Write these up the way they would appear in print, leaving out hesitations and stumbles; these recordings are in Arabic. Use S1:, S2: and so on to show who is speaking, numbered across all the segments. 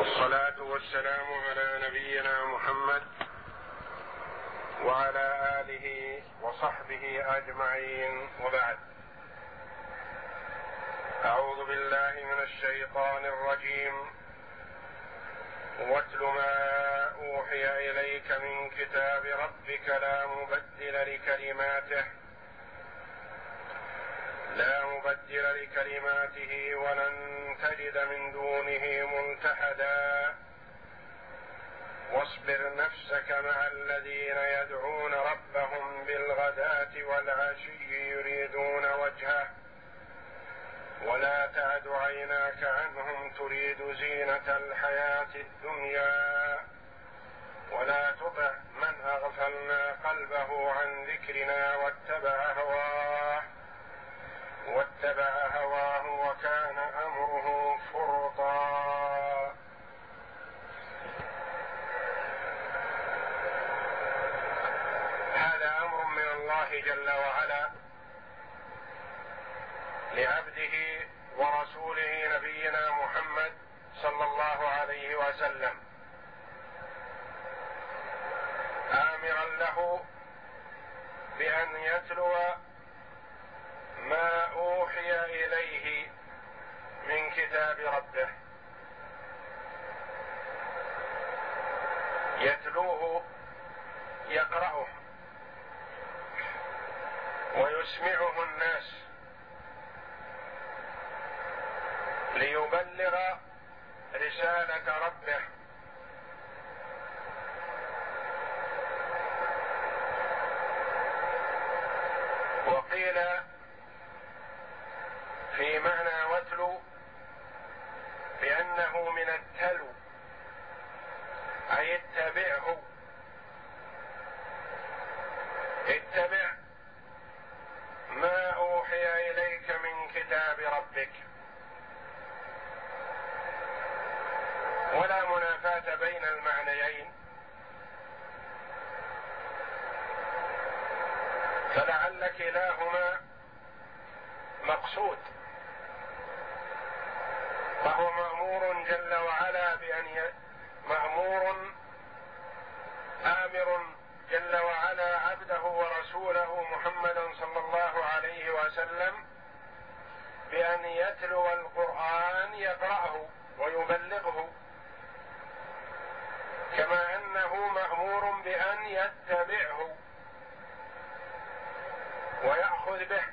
S1: والصلاة والسلام على نبينا محمد وعلى آله وصحبه أجمعين، وبعد. أعوذ بالله من الشيطان الرجيم. واتل ما أوحي إليك من كتاب ربك لا مبدل لكلماته ولن تجد من دونه ملتحدا. واصبر نفسك مع الذين يدعون ربهم بالغداة والعشي يريدون وجهه ولا تعد عيناك عنهم تريد زينة الحياة الدنيا ولا تطع من أغفلنا قلبه عن ذكرنا واتبع هواه وكان أمره فرطا. هذا أمر من الله جل وعلا لعبده ورسوله نبينا محمد صلى الله عليه وسلم، آمرا له بأن يتلو ما أوحي إليه من كتاب ربه، يتلوه يقرأه ويسمعه الناس ليبلغ رسالة ربه. وقيل في معنى واتلو بأنه من التلو، أي اتبعه، اتبع ما أوحي إليك من كتاب ربك. ولا منافاة بين المعنيين، فلعل كلاهما مقصود، فهو مأمور جل وعلا آمر جل وعلا عبده ورسوله محمدا صلى الله عليه وسلم بأن يتلو القرآن يقرأه ويبلغه، كما أنه مأمور بأن يتبعه ويأخذ به.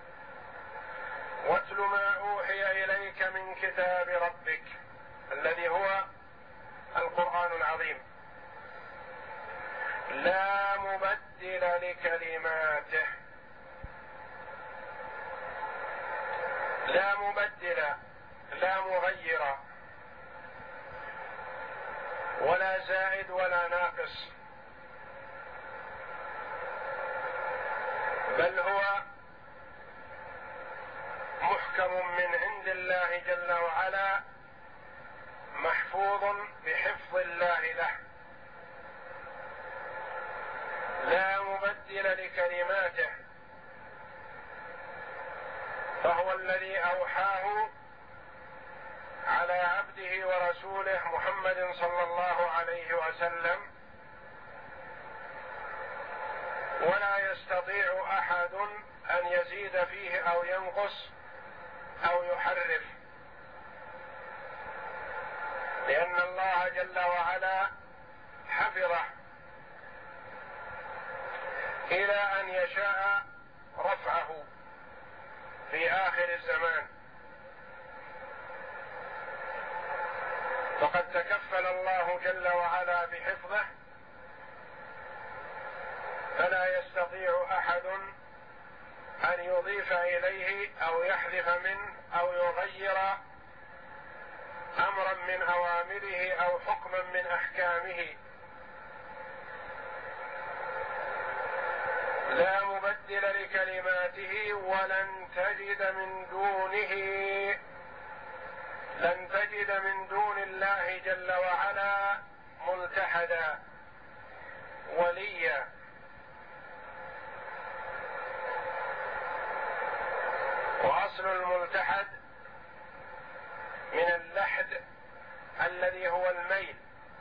S1: واتل ما أوحي إليك من كتاب ربك الذي هو القرآن العظيم لا مبدل لكلماته، لا مبدل، لا مغير ولا زائد ولا ناقص، بل هو محكم من عند الله جل وعلا، محفوظ بحفظ الله له، لا مبدل لكلماته، فهو الذي أوحاه على عبده ورسوله محمد صلى الله عليه وسلم، ولا يستطيع أحد أن يزيد فيه أو ينقص أو يحرف، لأن الله جل وعلا حفظه إلى أن يشاء رفعه في آخر الزمان. فقد تكفل الله جل وعلا بحفظه، فلا يستطيع أحد أن يضيف إليه أو يحذف منه أو يغير أمرا من أوامره أو حكما من أحكامه. لا مبدل لكلماته ولن تجد من دون الله جل وعلا ملتحدا وليا. وأصل الملتحد من اللحد الذي هو الميل.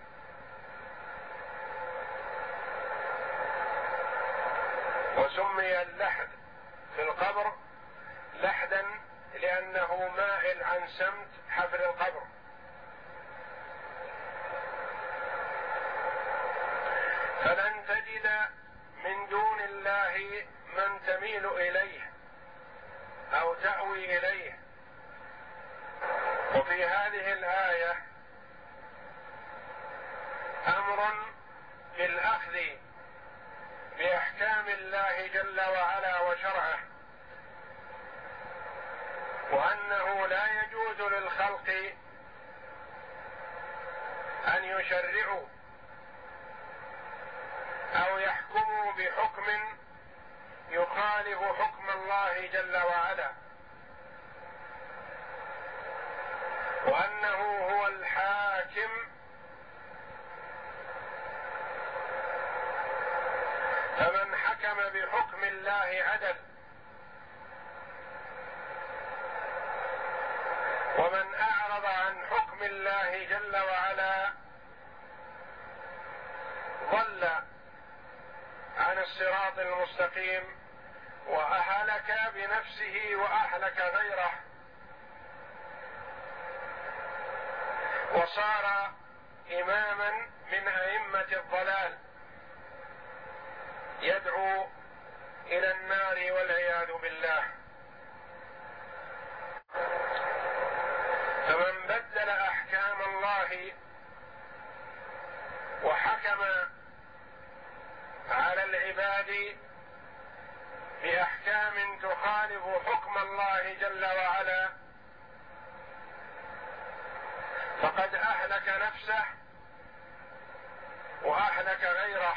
S1: وسمي اللحد في القبر لحدا لأنه مائل عن سمت حفر القبر. فلن تجد من دون الله من تميل إليه أو تأوي إليه. وفي هذه الآية أمر بالأخذ بأحكام الله جل وعلا وشرعه، وأنه لا يجوز للخلق أن يشرعوا أو يحكموا بحكم يخالف حكم الله جل وعلا، وأنه هو الحاكم. فمن حكم بحكم الله عدل، ومن أعرض عن حكم الله جل وعلا ضل عن الصراط المستقيم، وأهلك بنفسه وأهلك غيره، وصار إماما من أئمة الضلال يدعو إلى النار والعياذ بالله. فمن بدل أحكام الله وحكم على العباد بأحكام تخالف حكم الله جل وعلا فقد أهلك نفسه وأهلك غيره،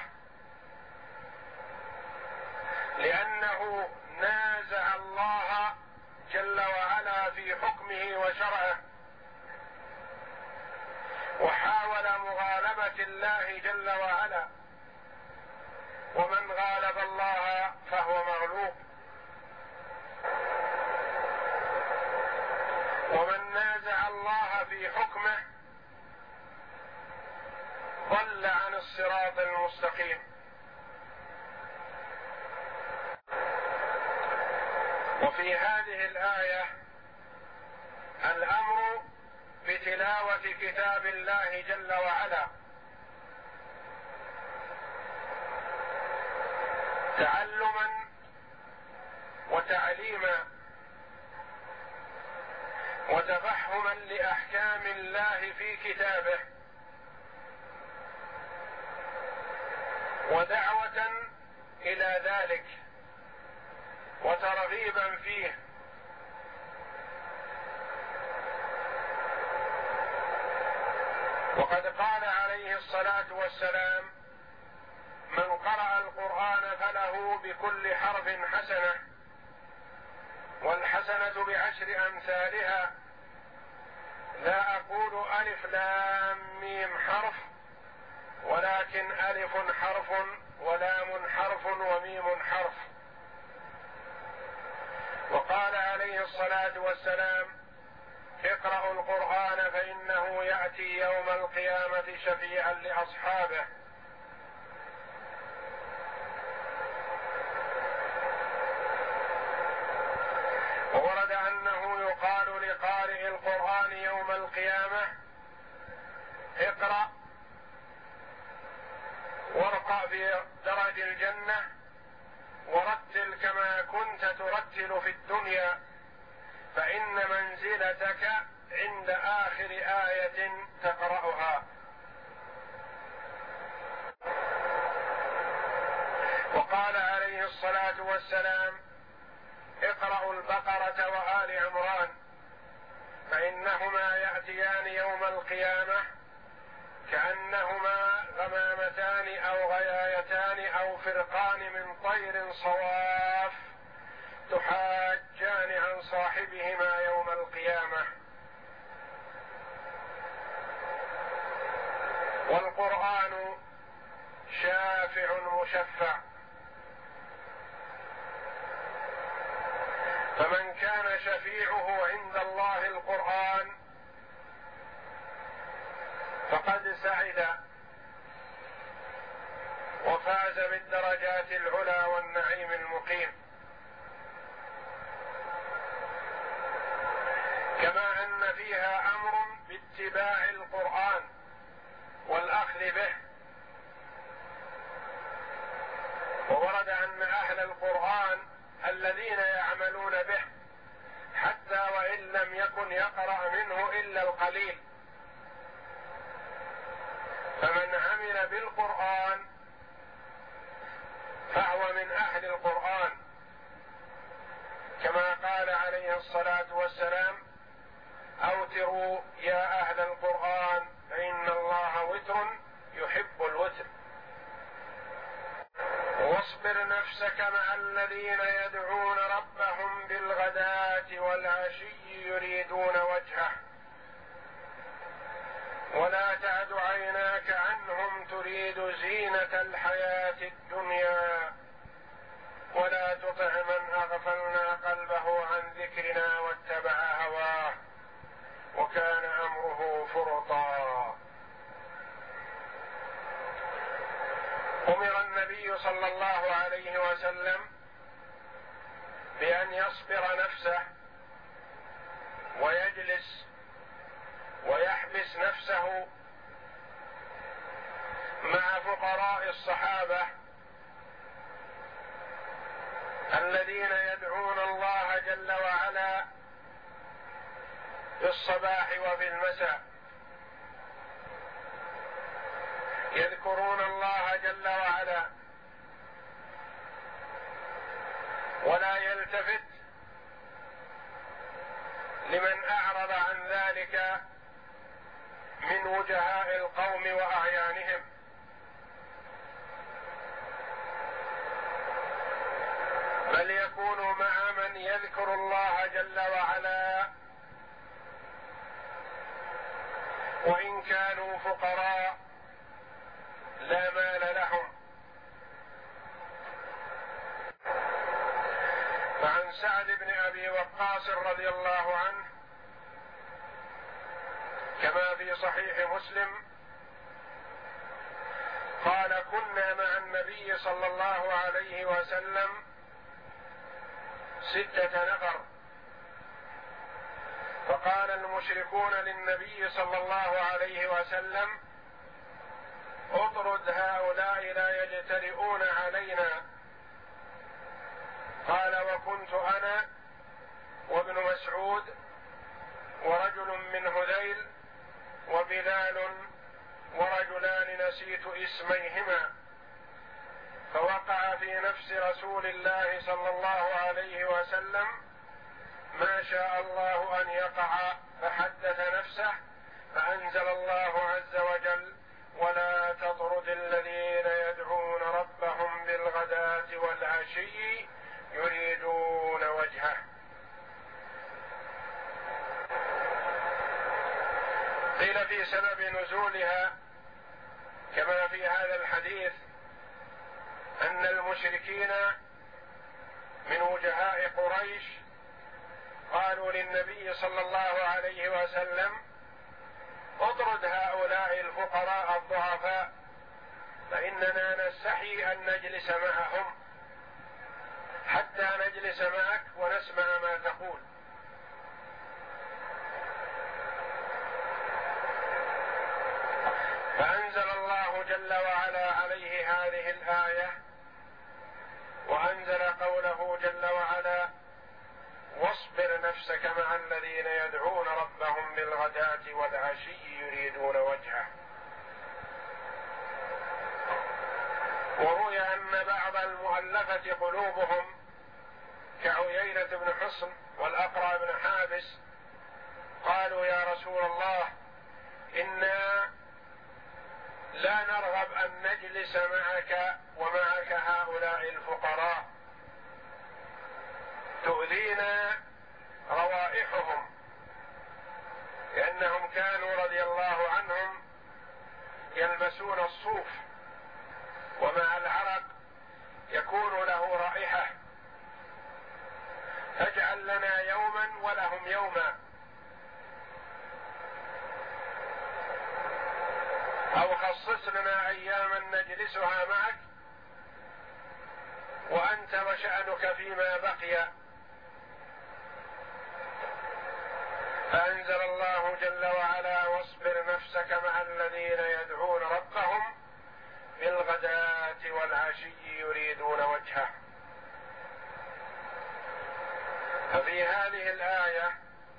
S1: لأنه نازع الله جل وعلا في حكمه وشرعه، وحاول مغالبة الله جل وعلا، ومن غالب الله فهو مغلوب، ومن نازع الله في حكمه ضل عن الصراط المستقيم. وفي هذه الآية الأمر بتلاوة كتاب الله جل وعلا، تعلما وتعليما وتفهما لأحكام الله في كتابه، ودعوة إلى ذلك وترغيبا فيه. وقد قال عليه الصلاة والسلام: من قرأ القرآن فله بكل حرف حسنة، والحسنة بعشر أمثالها، لا أقول ألف لام ميم حرف، ولكن ألف حرف ولام حرف وميم حرف. وقال عليه الصلاة والسلام: اقرأوا القرآن فإنه يأتي يوم القيامة شفيعا لأصحابه. وورد أنه يقال لقارئ القرآن يوم القيامة: اقرأ وارقى في درج الجنة ورتل كما كنت ترتل في الدنيا، فإن منزلتك عند آخر آية تقرأها. وقال عليه الصلاة والسلام: اقرأوا البقرة وآل عمران فإنهما يأتيان يوم القيامة كأنهما غمامتان أو غيايتان أو فرقان من طير صواف تحاجان عن صاحبهما يوم القيامة. والقرآن شافع مشفع، فمن كان شفيعه عند الله القرآن فقد سعد وفاز بالدرجات العلى والنعيم المقيم. كما أن فيها أمر باتباع القرآن والأخذ به، وورد أن أهل القرآن الذين يعملون به حتى وإن لم يكن يقرأ منه إلا القليل، فمن عمل بالقرآن فهو من أهل القرآن، كما قال عليه الصلاة والسلام: أوتروا يا أهل القرآن فإن الله وتر يحب الوتر. واصبر نفسك مع الذين يدعون ربهم بالغداة والعشي يريدون وجهه ولا تعد عيناك عنهم تريد زينة الحياة الدنيا ولا تطع من أغفلنا قلبه عن ذكرنا واتبع هواه وكان أمره فرطا. أمر النبي صلى الله عليه وسلم بأن يصبر نفسه ويجلس ويحبس نفسه مع فقراء الصحابة الذين يدعون الله جل وعلا في الصباح وفي المساء، يذكرون الله جل وعلا ولا يلتفت لمن أعرض عن ذلك من وجهاء القوم وأعيانهم، بل يكون مع من يذكر الله جل وعلا وإن كانوا فقراء لا مال لهم. فعن سعد بن أبي وقاص رضي الله عنه كما في صحيح مسلم قال: كنا مع النبي صلى الله عليه وسلم 6 نفر، فقال المشركون للنبي صلى الله عليه وسلم: اطرد هؤلاء لا يجترئون علينا. قال: وكنت أنا وابن مسعود ورجل من هذيل وبلال ورجلان نسيت اسميهما، فوقع في نفس رسول الله صلى الله عليه وسلم ما شاء الله أن يقع، فحدث نفسه فأنزل الله عز وجل: ولا تطرد الذين يدعون ربهم بالغداة والعشي يريدون وجهه. قيل في سبب نزولها كما في هذا الحديث أن المشركين من وجهاء قريش قالوا للنبي صلى الله عليه وسلم: اطرد هؤلاء الفقراء الضعفاء فإننا نستحي أن نجلس معهم حتى نجلس معك ونسمع ما تقول. فأنزل الله جل وعلا عليه هذه الآية، وأنزل قوله جل وعلا: واصبر نفسك مع الذين يدعون ربهم بالغداة والعشي يريدون وجهه. وروي أن بعض المؤلفة قلوبهم كعيينة بن حصن والأقرع بن حابس قالوا: يا رسول الله، إنا لا نرغب أن نجلس معك ومعك هؤلاء الفقراء، تؤذينا روائحهم، لأنهم كانوا رضي الله عنهم يلبسون الصوف ومع العرق يكون له رائحة، فاجعل لنا يوما ولهم يوما. أو خصص لنا أياما نجلسها معك وأنت وشأنك فيما بقي. فأنزل الله جل وعلا: واصبر نفسك مع الذين يدعون ربهم بالغداة والعشي يريدون وجهه. ففي هذه الآية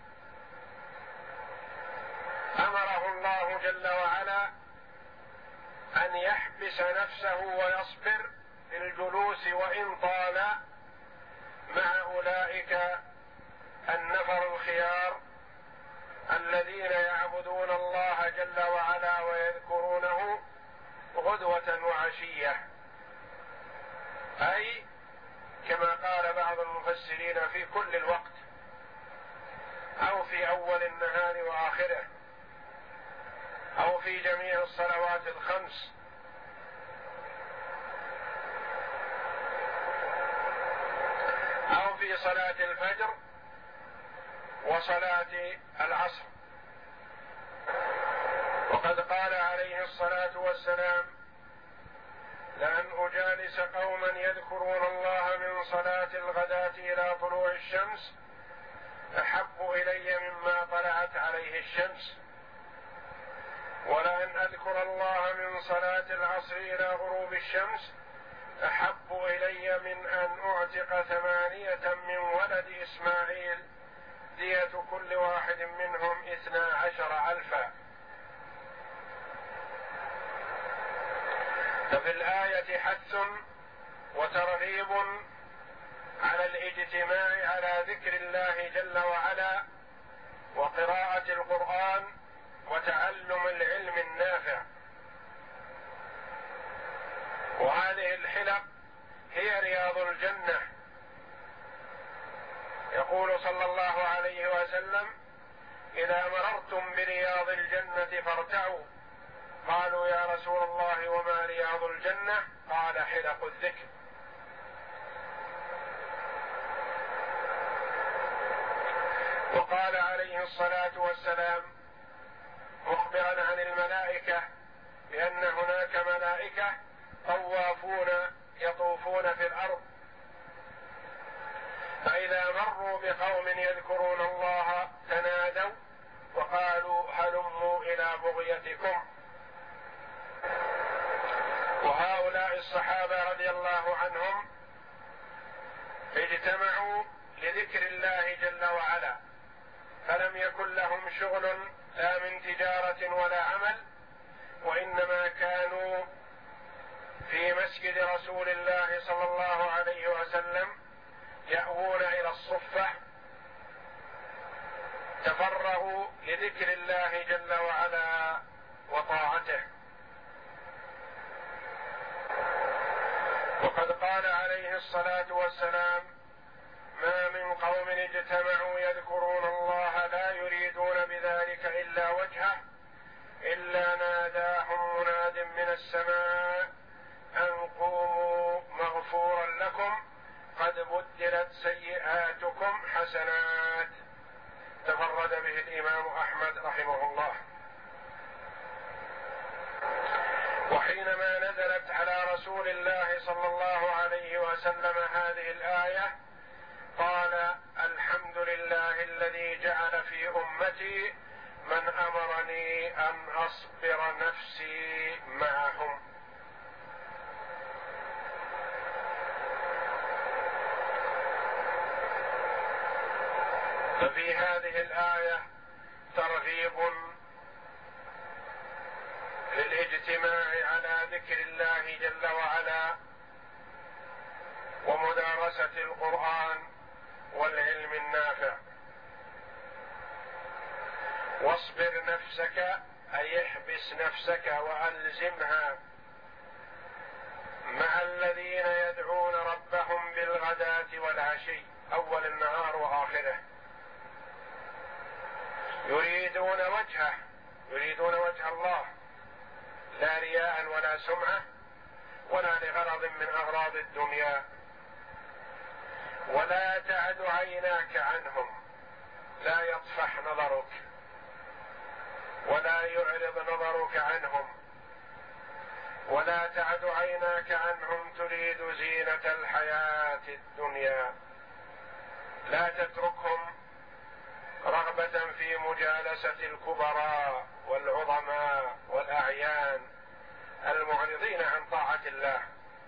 S1: أمره الله جل وعلا أن يحبس نفسه ويصبر بالجلوس وإن طال مع أولئك النفر الخيار الذين يعبدون الله جل وعلا ويذكرونه غدوة وعشية، أي كما قال بعض المفسرين في كل الوقت أو في أول النهار وآخره أو في جميع الصلوات الخمس أو في صلاة الفجر وصلاة العصر. وقد قال عليه الصلاة والسلام: لأن أجالس قوما يذكرون الله من صلاة الغداة إلى طلوع الشمس أحب إلي مما طلعت عليه الشمس، ولأن أذكر الله من صلاة العصر إلى غروب الشمس أحب إلي من أن أعتق 8 من ولد إسماعيل دية كل واحد منهم 12,000. ففي الآية حث وترغيب على الاجتماع على ذكر الله جل وعلا وقراءة القرآن وتعلم العلم النافع. وهذه الحلق هي رياض الجنة. يقول صلى الله عليه وسلم: إذا مررتم برياض الجنة فارتعوا. قالوا: يا رسول الله وما رياض الجنة؟ قال: حلق الذكر. وقال عليه الصلاة والسلام مخبرا عن الملائكة بأن هناك ملائكة طوافون يطوفون في الأرض، فإذا مروا بقوم يذكرون الله تنادوا وقالوا: هلموا إلى بغيتكم. وهؤلاء الصحابة رضي الله عنهم اجتمعوا لذكر الله جل وعلا، فلم يكن لهم شغل لا من تجارة ولا عمل، وإنما كانوا في مسجد رسول الله صلى الله عليه وسلم يأوون إلى الصفة، تفرغوا لذكر الله جل وعلا وطاعته. وقد قال عليه الصلاة والسلام: ما من قوم اجتمعوا يذكرون الله لا يريدون بذلك إلا وجهه إلا ناداهم مناد من السماء أن قوموا مغفورا لكم قد بدلت سيئاتكم حسنات. تفرد به الإمام أحمد رحمه الله. وحينما نزلت على رسول الله صلى الله عليه وسلم هذه الآية قال: الحمد لله الذي جعل في أمتي من أمرني أن أصبر نفسي معهم. ففي هذه الآية ترغيب للاجتماع على ذكر الله جل وعلا ومدارسة القرآن والعلم النافع. واصبر نفسك أي احبس نفسك وألزمها مع الذين يدعون ربهم بالغداة والعشي، أول النهار وآخره، يريدون وجهه، يريدون وجه الله، لا رياء ولا سمعة ولا لغرض من أغراض الدنيا. ولا تعد عيناك عنهم، لا يطفح نظرك ولا يعرض نظرك عنهم، ولا تعد عيناك عنهم تريد زينة الحياة الدنيا. لا تتركهم رغبة في مجالسة الكبراء والعظماء والأعيان المعرضين عن طاعة الله.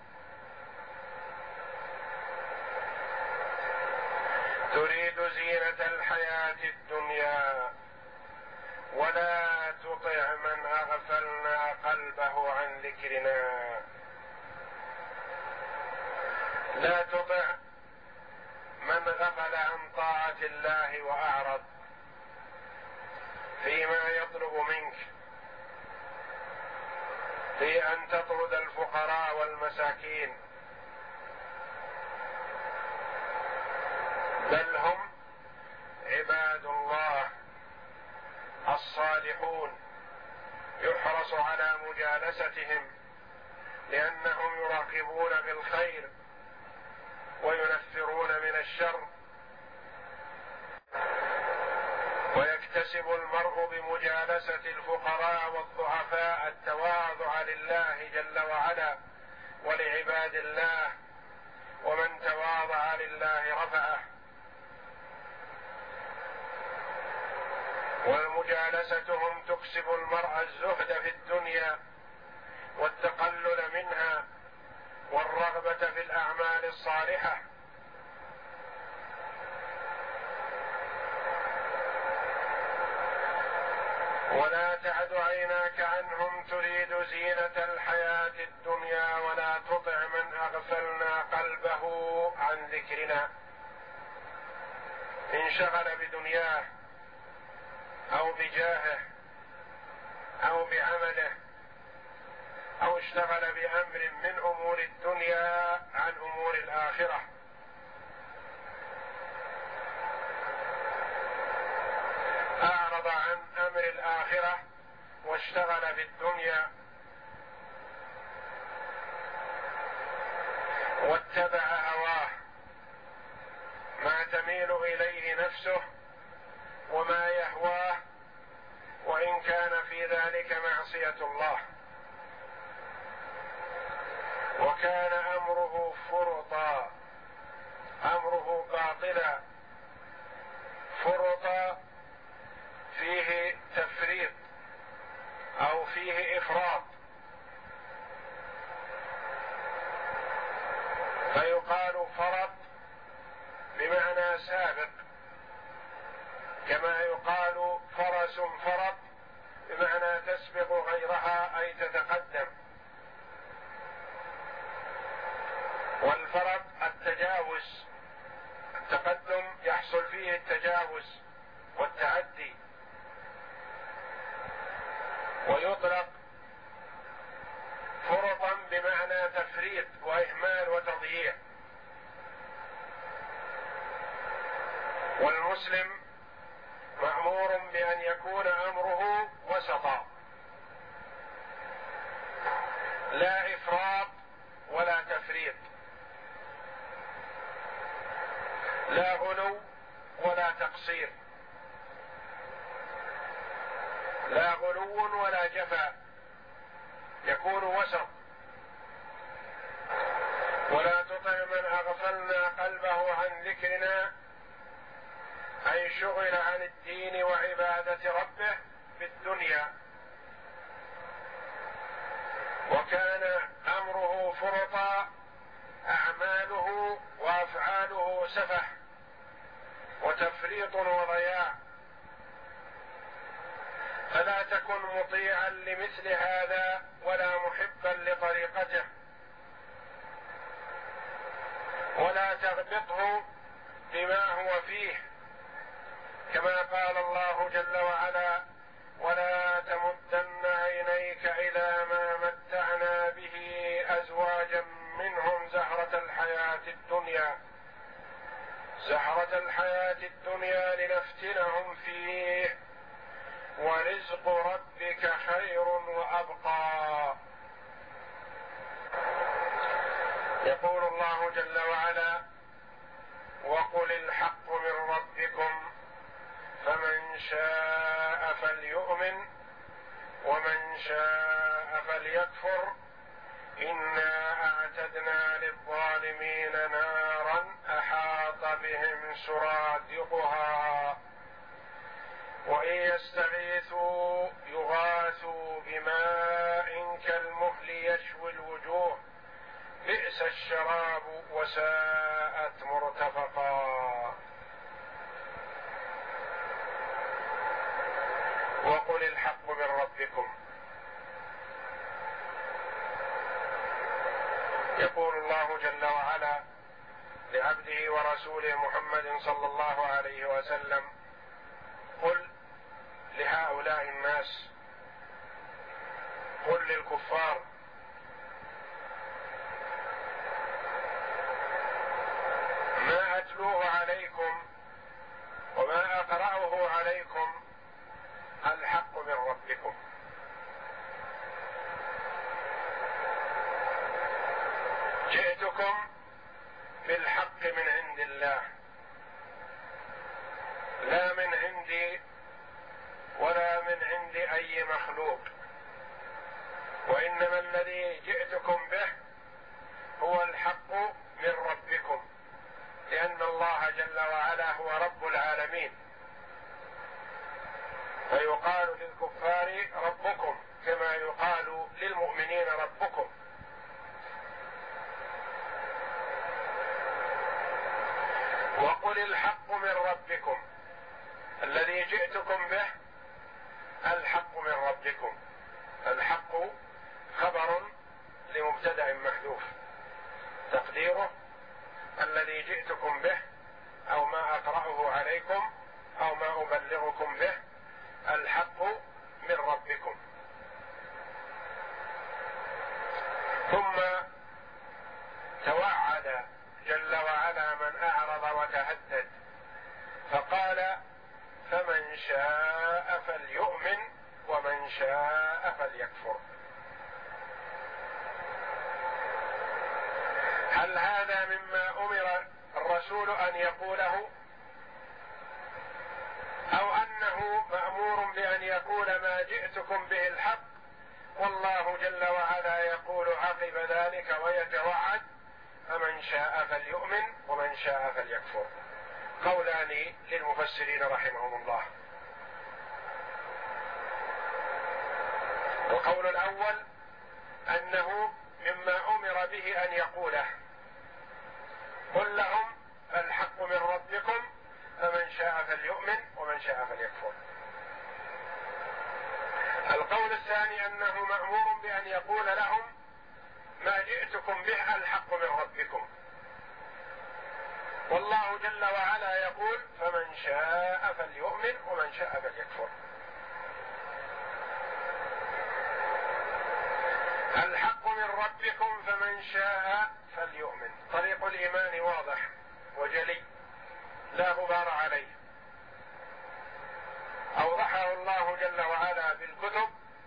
S1: تريد زينة الحياة الدنيا ولا تطع من أغفلنا قلبه عن ذكرنا. لا تطع من غفل عن طاعة الله وأعرض فيما يطلب منك في أن تطرد الفقراء والمساكين، بل هم عباد الله الصالحون يحرص على مجالستهم لأنهم يراقبون بالخير وينفرون من الشر. ويكتسب المرء بمجالسة الفقراء والضعفاء التواضع لله جل وعلا ولعباد الله، ومن تواضع لله رفعه. ومجالستهم تكسب المرء الزهد في الدنيا والتقلل منها والرغبة في الأعمال الصالحة. ولا تعد عيناك عنهم تريد زينة الحياة الدنيا ولا تطع من أغفلنا قلبه عن ذكرنا. انشغل بدنياه أو بجاهه أو بعمله أو اشتغل بأمر من أمور الدنيا عن أمور الآخرة. أعرض عن أمر الآخرة واشتغل بالدنيا واتبع هواه، ما تميل إليه نفسه وما يهواه، وإن كان في ذلك معصية الله. وكان أمره فرطا، أمره باطلا، فرطا فيه تفريط أو فيه إفراط، فيقال فرط بمعنى سابق، كما يقال فرس فرط بمعنى تسبق غيرها أي تتقدم. والفرط التجاوز، التقدم يحصل فيه التجاوز والتعدي. ويطلق فرطا بمعنى تفريط وإهمال وتضييع. والمسلم مأمور بأن يكون أمره وسطا، لا إفراط ولا تفريط، لا غلو ولا تقصير، لا غلو ولا جفا، يكون وسط. ولا تطع من أغفلنا قلبه عن ذكرنا، أي شغل عن الدين وعبادة ربه في الدنيا، وكان أمره فرطا، أعماله وأفعاله سفه وتفريط وضياع. فلا تكن مطيعا لمثل هذا ولا محبا لطريقته، ولا تغبطه بما هو فيه، كما قال الله جل وعلا: ولا تمدن عينيك إلى ما متعنا به أزواجا منهم زهرة الحياة الدنيا، زهرة الحياة الدنيا لنفتنهم فيه ورزق ربك خير وأبقى. يقول الله جل وعلا: وقل الحق من ربكم فمن شاء فليؤمن ومن شاء فليكفر إنا أعتدنا للظالمين نارا أحاط بهم سرادقها وإن يستغيثوا يغاثوا بماء كالمهل يشوي الوجوه بئس الشراب وساءت مرتفقا. وقل الحق من ربكم. يقول الله جل وعلا لعبده ورسوله محمد صلى الله عليه وسلم: قل لهؤلاء الناس، قل للكفار: ما أتلوه عليكم وما أقرأه عليكم الحق من ربكم. جئتكم بالحق من عند الله، لا من عندي ولا من عند أي مخلوق، وإنما الذي جئتكم به هو الحق من ربكم، لأن الله جل وعلا هو رب العالمين، فيقال للكفار ربكم كما يقال للمؤمنين ربكم. وقل الحق من ربكم، الذي جئتكم به الحق من ربكم. الحق خبر لمبتدأ محذوف، تقديره الذي جئتكم به أو ما أقرأه عليكم أو ما أبلغكم به الحق من ربكم. ثم توعد جل وعلا من أعرض وتهدد فقال: فمن شاء فليؤمن ومن شاء فليكفر. هل هذا مما أمر الرسول أن يقوله، أو أنه مأمور بأن يقول ما جئتكم به الحق، والله جل وعلا يقول عقب ذلك ويتوعد: فمن شاء فليؤمن ومن شاء فليكفر. قولان للمفسرين رحمهم الله. القول الأول أنه مما أمر به أن يقوله: قل لهم الحق من ربكم فمن شاء فليؤمن ومن شاء فليكفر. القول الثاني أنه مأمور بأن يقول لهم: ما جئتكم به الحق من ربكم، والله جل وعلا يقول: فمن شاء فليؤمن ومن شاء فليكفر. الحق من ربكم فمن شاء فليؤمن، طريق الإيمان واضح وجلي لا غبار عليه، أوضحه الله جل وعلا بالكتب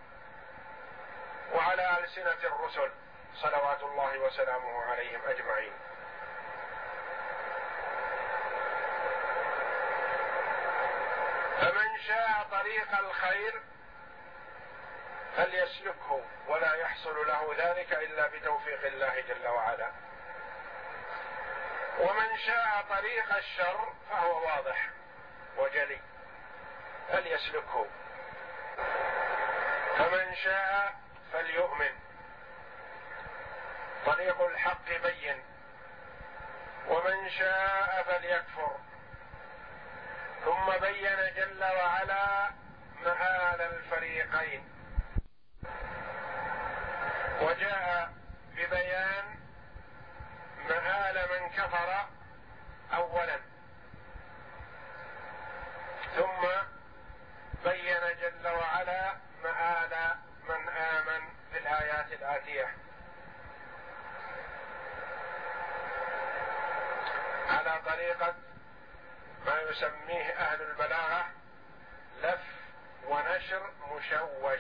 S1: وعلى ألسنة الرسل صلوات الله وسلامه عليهم أجمعين. فمن شاء طريق الخير فليسلكه، ولا يحصل له ذلك إلا بتوفيق الله جل وعلا. ومن شاء طريق الشر فهو واضح وجلي، فليسلكه. فمن شاء فليؤمن، طريق الحق بين. ومن شاء فليكفر. ثم بين جل وعلا مآل الفريقين، وجاء ببيان مآل من كفر أولا، ثم بين جل وعلا مآل من آمن في الآيات الآتية على طريقة ما يسميه أهل البلاغة لف ونشر مشوش.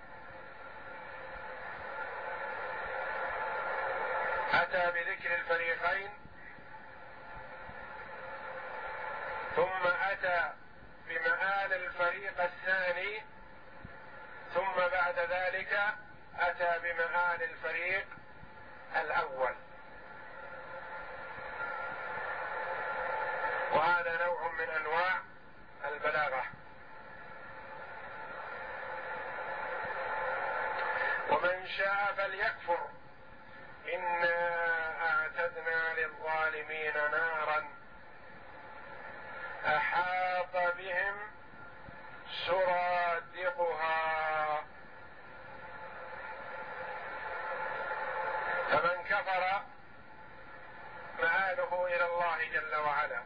S1: أتى بذكر الفريقين، ثم أتى بمآل الفريق الثاني، ثم بعد ذلك أتى بمآل الفريق الأول. وهذا نوع من أنواع البلاغة. ومن شاء فليكفر إنا أعتدنا للظالمين نارا أحاط بهم سرادقها. فمن كفر مآله إلى الله جل وعلا،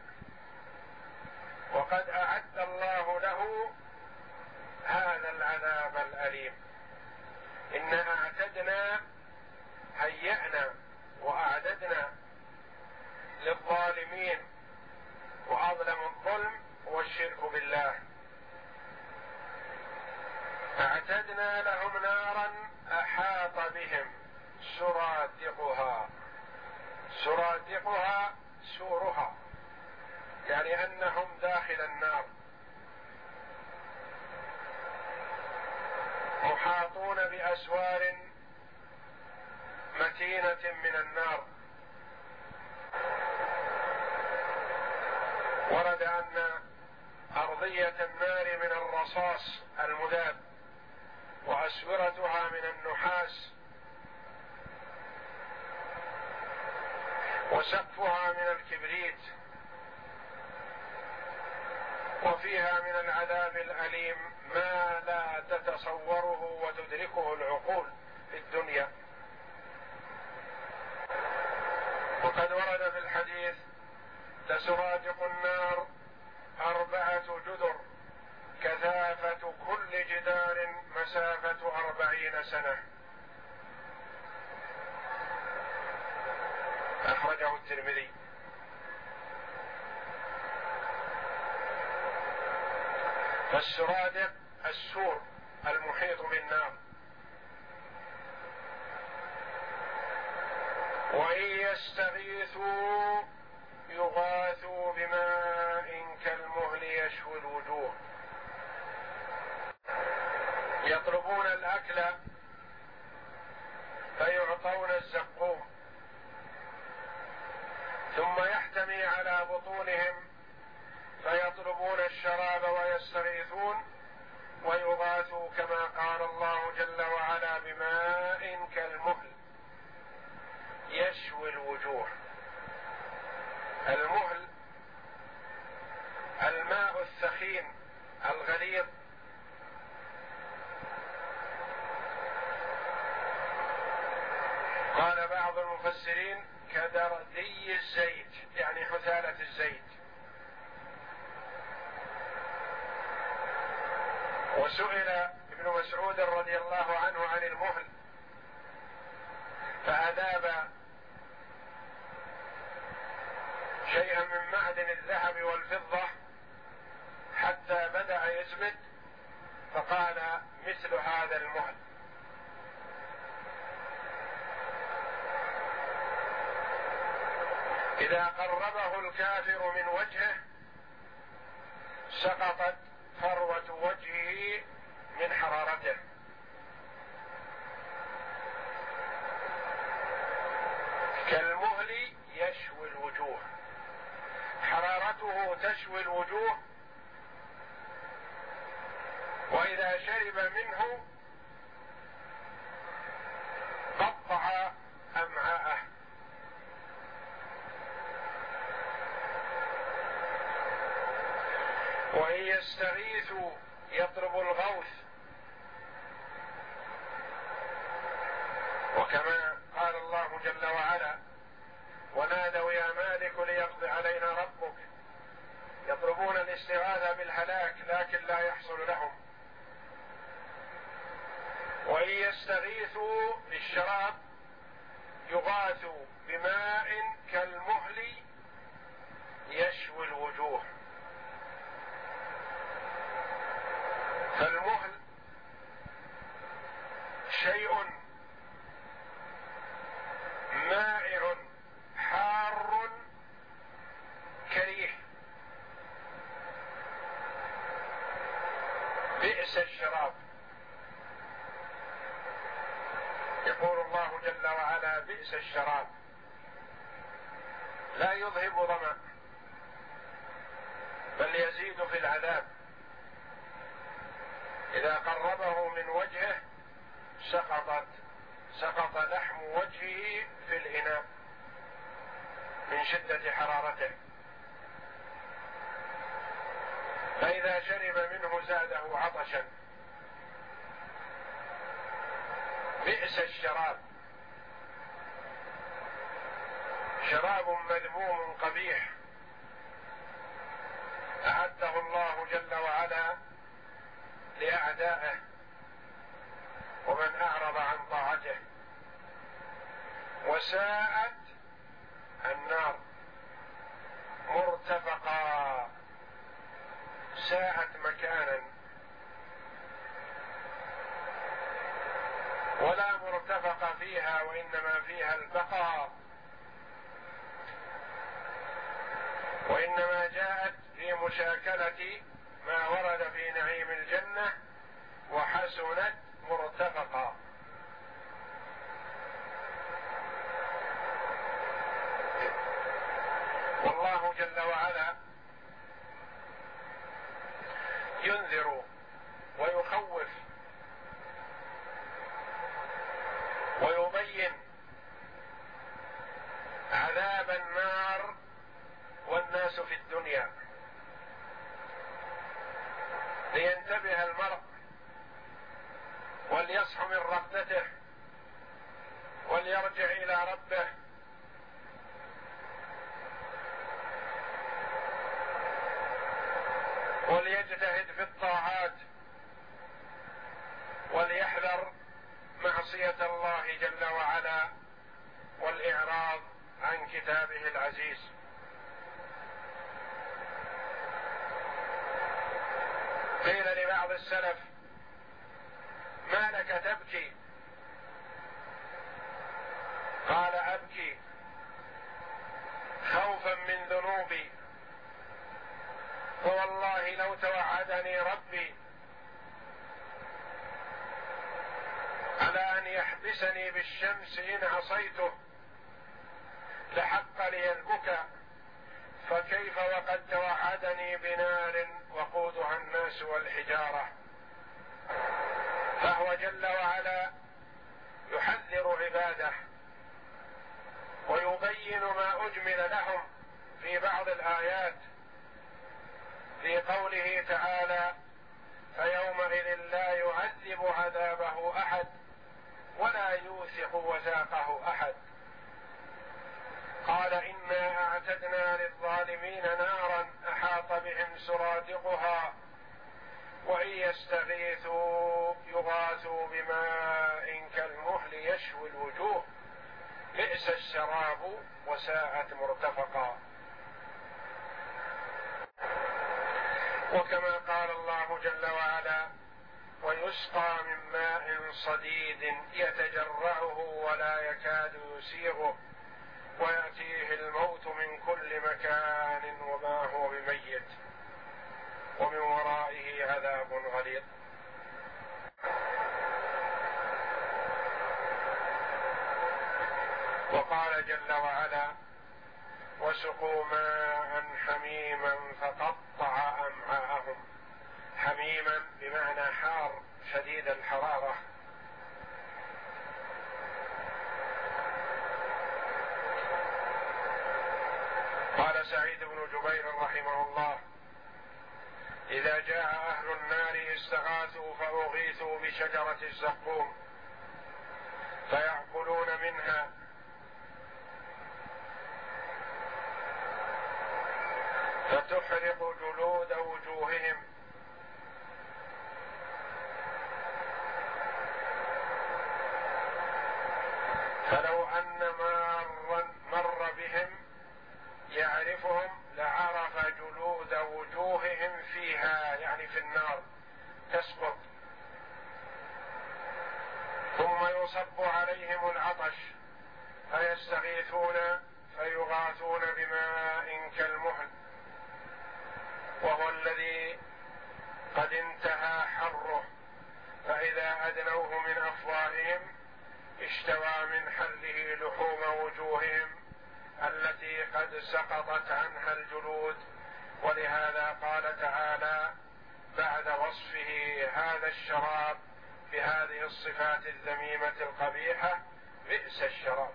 S1: وقد أعد الله له هذا العذاب الأليم. إنا أعتدنا، هيأنا وأعددنا للظالمين، وأظلم الظلم هو الشرك بالله. أعتدنا لهم نارا أحاط بهم سرادقها. سرادقها سورها، يعني أنهم داخل النار محاطون بأسوار متينة من النار. ورد أن أرضية النار من الرصاص المذاب، وأسورتها من النحاس، وسقفها من الكبريت، وفيها من العذاب الأليم ما لا تتصوره وتدركه العقول في الدنيا. وقد ورد في الحديث: لسرادق النار 4 جدر كثافة كل جدار مسافة 40 سنة. أخرجه الترمذي. فالسرادق السور المحيط بالنار. وإن يستغيثوا يغاثوا بماء كالمهل يشوي الوجوه. يطلبون الأكل فيعطون الزقوم، ثم يحتمي على بطونهم فيطلبون الشراب ويستغيثون ويغاثوا كما قال الله جل وعلا: بماء كالمهل يشوي الوجوه. المهل الماء الثخين الغليظ، قال بعض المفسرين: كدردي الزيت، يعني حثالة الزيت. وسئل ابن مسعود رضي الله عنه عن المهل فأذاب شيئا من معدن الذهب والفضة حتى بدأ يزبد، فقال: مثل هذا المهل. إذا قربه الكافر من وجهه سقطت فروة وجهه من حرارته. كالمهل يشوي الوجوه، حرارته تشوي الوجوه، وإذا شرب منه قطع أمعاءه. وإن يستغيثوا يطلب الغوث، وكما قال الله جل وعلا: ونادوا يا مالك ليقضي علينا ربك. يطلبون الاستغاثة بالهلاك لكن لا يحصل لهم. وإن يستغيثوا بالشراب يغاثوا بماء كالمهل يشوي الوجوه. فالمهل شيء مائع حار كريه، بئس الشراب. يقول الله جل وعلا: بئس الشراب، لا يذهب ظمأ بل يزيد في العذاب. إذا قربه من وجهه سقط لحم وجهه في الإناء من شدة حرارته، فإذا شرب منه زاده عطشا. بئس الشراب، شراب مذموم قبيح أعده الله جل وعلا لأعدائه ومن أعرض عن طاعته. وساءت النار مرتفقا، ساءت مكانا، ولا مرتفق فيها وإنما فيها البقاء، وإنما جاءت في مشاكلة ما ورد في نعيم الجنة، وحسنت مرتفقا. والله جل وعلا ينذر ويخوف ويبين عذاب النار والناس في الدنيا، لينتبه المرء وليصح من رغبته وليرجع إلى ربه، وليجتهد في الطاعات، وليحذر معصية الله جل وعلا والإعراض عن كتابه العزيز. قيل لبعض السلف: ما لك تبكي؟ قال: أبكي خوفا من ذنوبي، فوالله لو توعدني ربي على أن يحبسني بالشمس إن عصيته لحق لي البكاء، فكيف وقد توعدني بنار وقودها الناس والحجارة. فهو جل وعلا يحذر عباده ويبين ما أجمل لهم في بعض الآيات، في قوله تعالى: فيومئذ لا يعذب عذابه أحد ولا يوثق وثاقه أحد. قال: إنا أعتدنا للظالمين نارا أحاط بهم سرادقها وإن يستغيثوا يغاثوا بماء كالمهل يشوي الوجوه بئس الشراب وساءت مرتفقا. وكما قال الله جل وعلا: ويسقى من ماء صديد يتجرعه ولا يكاد يسيغه ويأتيه الموت من كل مكان وما هو بميت ومن ورائه عذاب غليظ. وقال جل وعلا: وسقوا ماء حميما فقطع أمعاءهم. حميما بمعنى حار شديد الحرارة. قال سعيد بن جبير رحمه الله: إذا جاء أهل النار استغاثوا فأغيثوا بشجرة الزقوم فيأكلون منها فتحرق جلود وجوههم فلو أن مر بهم يعرفهم لعرف جلود وجوههم فيها، يعني في النار تسقط. ثم يصب عليهم العطش فيستغيثون فيغاثون بماء كالمهل وهو الذي قد انتهى حره، فإذا أدنوه من أفواههم اشتوى من حله لحوم وجوههم التي قد سقطت عنها الجلود. ولهذا قال تعالى بعد وصفه هذا الشراب بهذه الصفات الذميمة القبيحة: بئس الشراب.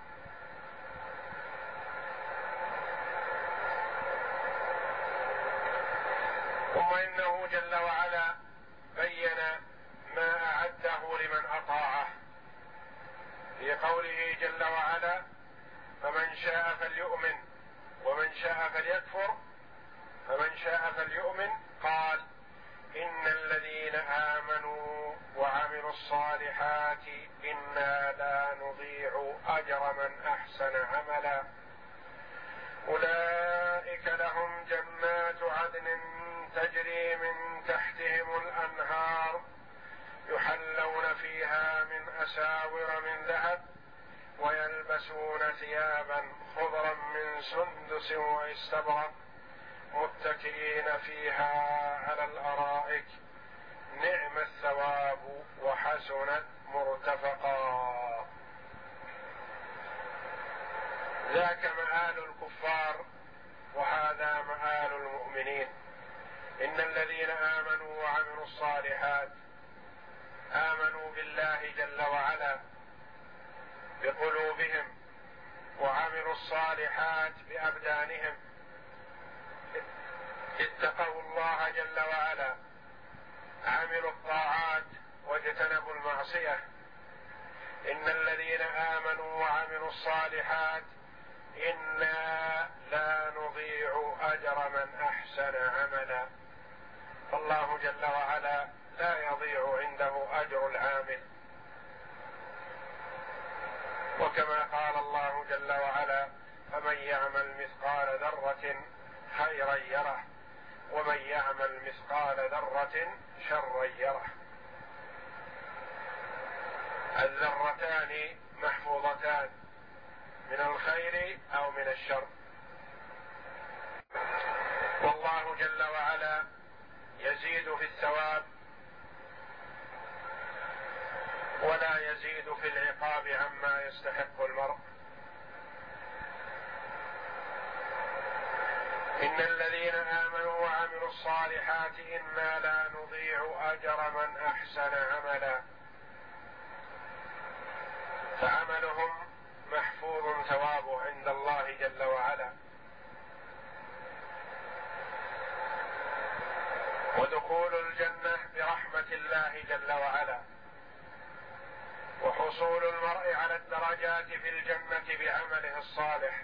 S1: ثم إنه جل وعلا بين ما أعده لمن أطاعه في قوله جل وعلا: فمن شاء فليؤمن ومن شاء فليكفر. فمن شاء فليؤمن قال: إن الذين آمنوا وعملوا الصالحات إنا لا نضيع أجر من أحسن عملا أولئك لهم جنات عدن تجري من تحتهم الأنهار يحلون فيها من أساور من ذهب ويلبسون ثيابا خضرا من سندس واستبرق متكئين فيها على الأرائك نعم الثواب وحسنت مرتفقا. ذاك مآل الكفار وهذا مآل المؤمنين. إن الذين آمنوا وعملوا الصالحات آمنوا بالله جل وعلا بقلوبهم وعملوا الصالحات بأبدانهم، اتقوا الله جل وعلا، عملوا الطاعات واجتنبوا المعصية. إن الذين آمنوا وعملوا الصالحات إنا لا نضيع أجر من أحسن عملا. فالله جل وعلا لا يضيع عنده أجر العامل. وكما قال الله جل وعلا: فمن يعمل مثقال ذرة خيرا يره ومن يعمل مثقال ذرة شرا يره. الذرتان محفوظتان من الخير أو من الشر. والله جل وعلا يزيد في الثواب ولا يزيد في العقاب عما يستحق المرء. إن الذين آمنوا وعملوا الصالحات إنا لا نضيع أجر من أحسن عملا. فعملهم محفوظ ثوابه عند الله جل وعلا. ودخول الجنة برحمة الله جل وعلا، وحصول المرء على الدرجات في الجنة بعمله الصالح،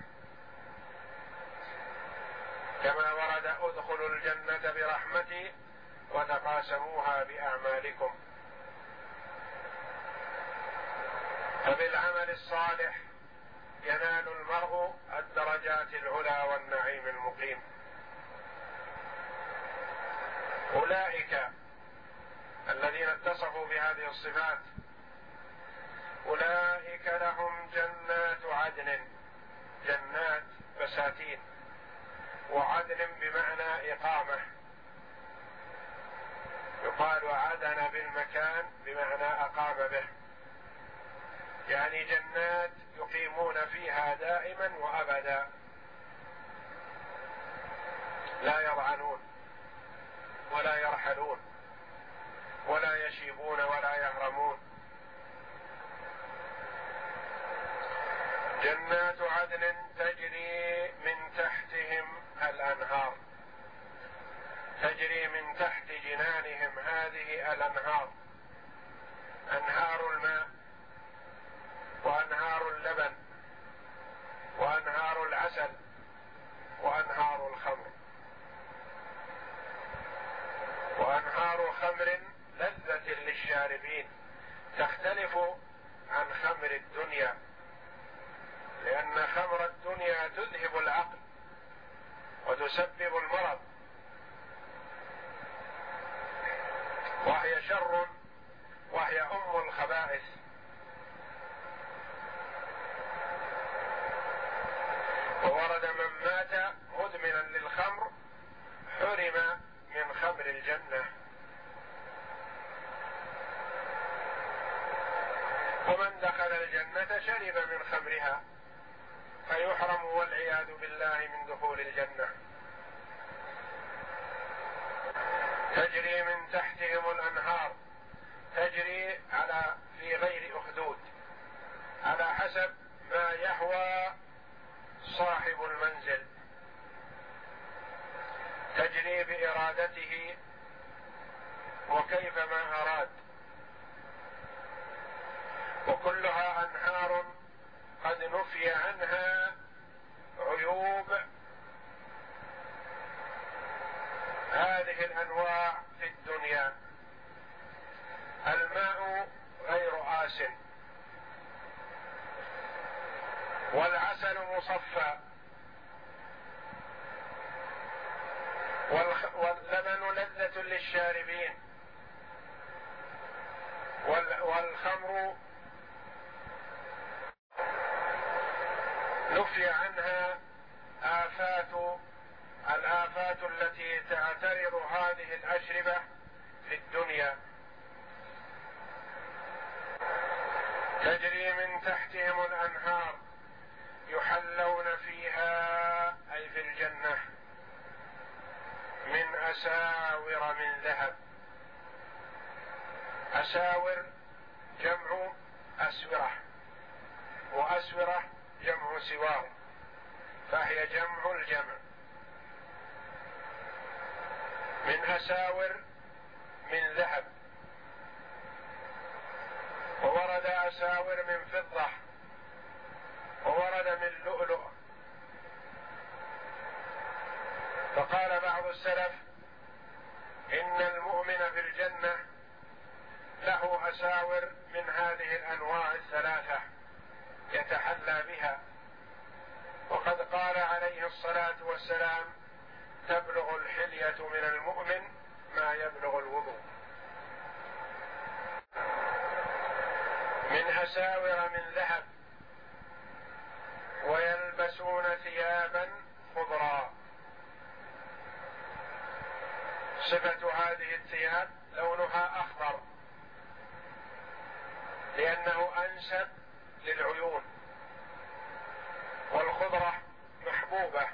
S1: كما ورد: ادخلوا الجنة برحمتي وتقاسموها بأعمالكم. فبالعمل الصالح ينال المرء الدرجات العلى والنعيم المقيم. أولئك الذين اتصفوا بهذه الصفات أولئك لهم جنات عدن، جنات بساتين، وعدن بمعنى إقامة، يقال عدن بالمكان بمعنى أقام به، يعني جنات يقيمون فيها دائما وأبدا، لا يضعنون ولا يرحلون ولا يشيبون ولا يهرمون. جنات عدن تجري من تحتهم الأنهار، تجري من تحت جنانهم هذه الأنهار، أنهار الماء وأنهار اللبن وأنهار العسل وأنهار الخمر، وأنهار خمر لذة للشاربين تختلف عن خمر الدنيا، لأن خمر الدنيا تذهب العقل وتسبب المرض، وهي شر وهي أم الخبائث. وورد من مات مدمنا للخمر حرم من خمر الجنة. ومن دخل دخل الجنة شرب من خمرها فيحرم والعياذ بالله من دخول الجنة. تجري من تحتهم الأنهار، تجري في غير أخدود على حسب ما يهوى صاحب المنزل، تجري بإرادته وكيفما أراد، وكلها أنهار قد نفي عنها عيوب هذه الأنواع في الدنيا. الماء غير آسن، والعسل مصفى، واللبن لذة للشاربين، والخمر نفي عنها الآفات التي تعترض هذه الأشربة في الدنيا. تجري من تحتهم الأنهار يحلون فيها أي في الجنة من أساور من ذهب. أساور جمع أسورة، وأسورة جمع سوار، فهي جمع الجمع. من أساور من ذهب، وورد أساور من فضة، وورد من لؤلؤ. فقال بعض السلف إن المؤمن في الجنة له أساور من هذه الأنواع الثلاثة يتحلى بها، وقد قال عليه الصلاة والسلام تبلغ الحلية من المؤمن ما يبلغ الوضوء. من أساور من ذهب، ويلبسون ثيابا خضرا. صفة هذه الثياب لونها أخضر لأنه أنسب للعيون، والخضرة محبوبة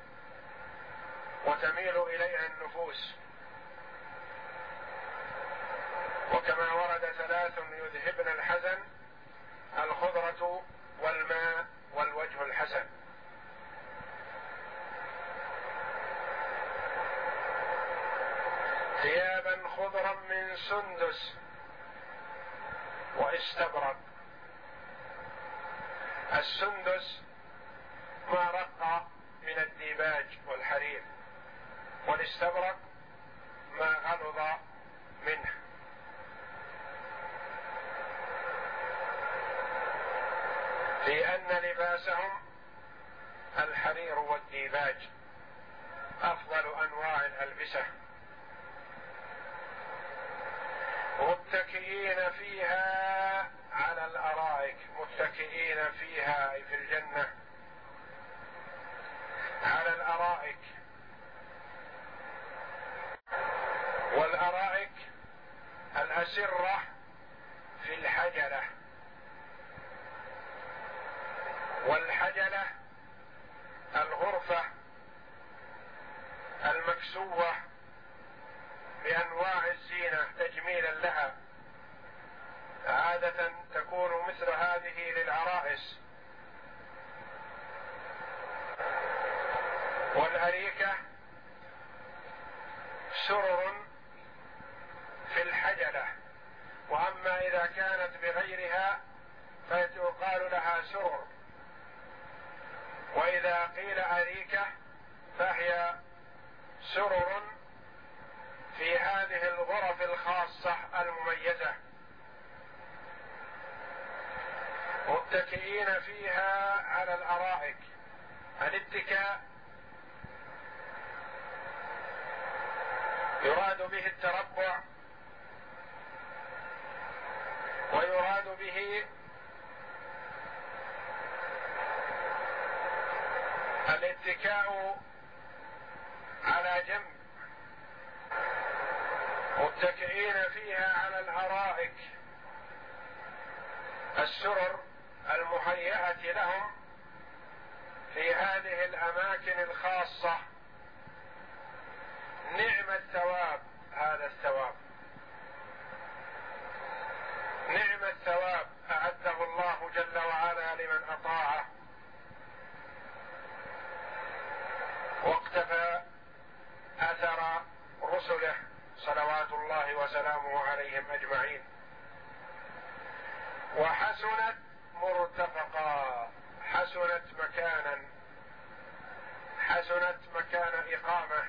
S1: وتميل إليها النفوس، وكما ورد ثلاث يذهبن الحزن: الخضرة والماء والوجه الحسن. ثيابا خضرا من سندس واستبرق. السندس ما رق من الديباج والحرير، والاستبرق ما غلظ منه. لأن لباسهم الحرير والديباج أفضل أنواع الألبسة. متكئين فيها على الأرائك، متكئين فيها أي في الجنة على الأرائك. والأرائك الأسرة في الحجلة، والحجلة الغرفة المكسوة بأنواع الزينة تجميلا لها، عادة تكون مثل هذه للعرائس. والأريكة سرر في الحجلة، وأما إذا كانت بغيرها فيقال لها سرر، وإذا قيل أريكة فهي سرر في هذه الغرف الخاصة المميزة، متكئين فيها على الأرائك. الاتكاء يراد به التربع، ويراد به الاتكاء على جنب. متكئين فيها على الأرائك. السرر المهيئة لهم في هذه الأماكن الخاصة، نعم الثواب، هذا الثواب نعم الثواب أعده الله جل وعلا لمن أطاعه واقتفى أثر رسله صلوات الله وسلامه عليهم أجمعين. وحسنت مرتفقا، حسنت مكانا، حسنت مكان إقامة،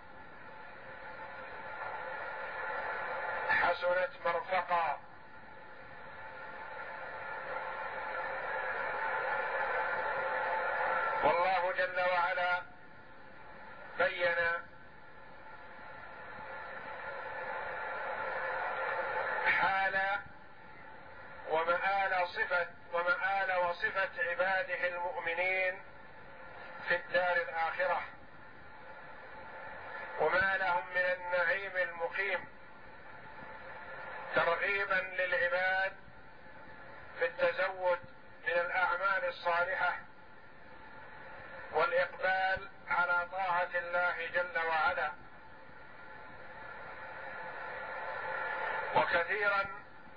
S1: حسنت مرفقا. والله جل وعلا بين حال ومآل وصفة عباده المؤمنين في الدار الآخرة، وما لهم من النعيم المقيم، ترغيبا للعباد في التزود من الأعمال الصالحة والإقبال على طاعة الله جل وعلا. وكثيرا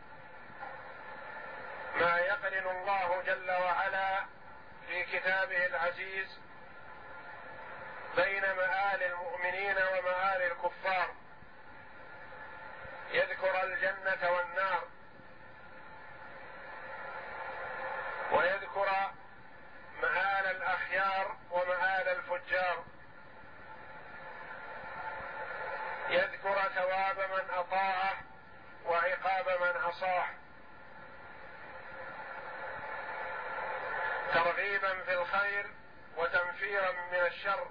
S1: ما يقرن الله جل وعلا في كتابه العزيز بين مآل المؤمنين ومآل الكفار، يذكر الجنة والنار، ويذكر مآل الأخيار ومآل الفجار، يذكر ثواب من أطاعه وعقاب من عصاه، ترغيبا في الخير وتنفيرا من الشر،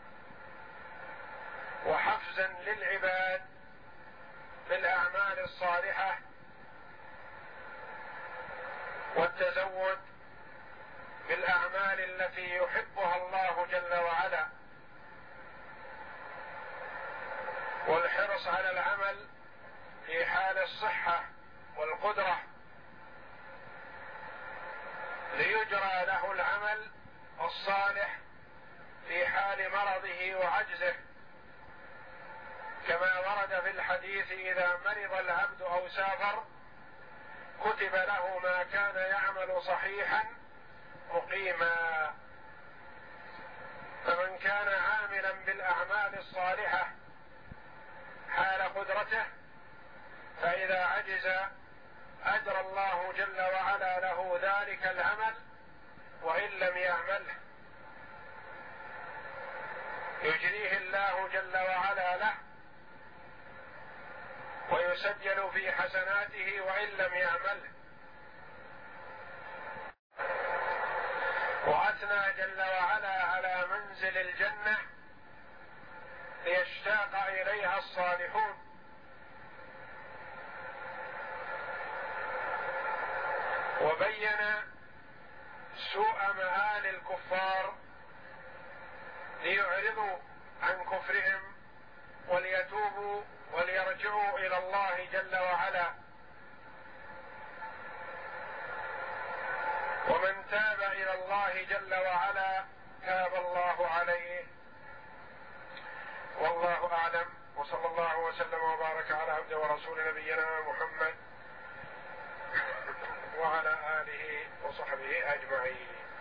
S1: وحفزا للعباد بالأعمال الصالحة والتزود بالأعمال التي يحبها الله جل وعلا، والحرص على العمل في حال الصحة والقدرة ليجرى له العمل الصالح في حال مرضه وعجزه، كما ورد في الحديث: إذا مرض العبد أو سافر كتب له ما كان يعمل صحيحا مقيما. فمن كان عاملا بالأعمال الصالحة حال قدرته، فإذا عجز أجرى الله جل وعلا له ذلك العمل، وإن لم يعمله يجريه الله جل وعلا له ويسجل في حسناته وإن لم يعمله. وأثنى جل وعلا على منزل الجنة ليشتاق إليها الصالحون، وبين سوء مآل الكفار ليعرضوا عن كفرهم وليتوبوا وليرجعوا إلى الله جل وعلا. ومن تاب إلى الله جل وعلا تاب الله عليه. والله أعلم، وصلى الله وسلم وبارك على عبده ورسول نبينا محمد وعلى آله وصحبه أجمعين.